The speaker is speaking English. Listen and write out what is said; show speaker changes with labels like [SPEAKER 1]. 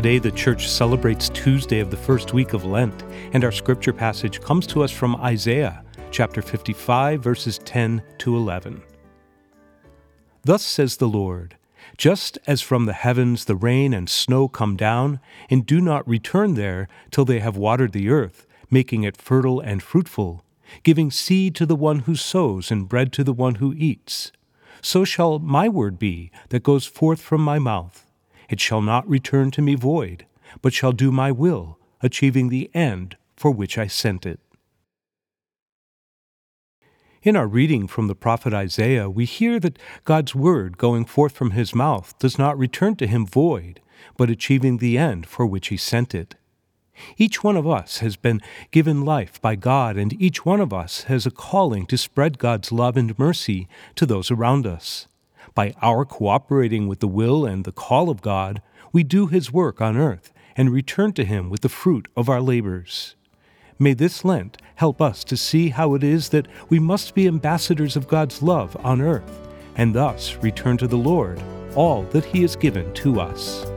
[SPEAKER 1] Today the church celebrates Tuesday of the first week of Lent, and our scripture passage comes to us from Isaiah, chapter 55, verses 10 to 11. Thus says the Lord, just as from the heavens the rain and snow come down, and do not return there till they have watered the earth, making it fertile and fruitful, giving seed to the one who sows and bread to the one who eats, so shall my word be that goes forth from my mouth. It shall not return to me void, but shall do my will, achieving the end for which I sent it. In our reading from the prophet Isaiah, we hear that God's word going forth from his mouth does not return to him void, but achieving the end for which he sent it. Each one of us has been given life by God, and each one of us has a calling to spread God's love and mercy to those around us. By our cooperating with the will and the call of God, we do his work on earth and return to him with the fruit of our labors. May this Lent help us to see how it is that we must be ambassadors of God's love on earth, and thus return to the Lord all that he has given to us.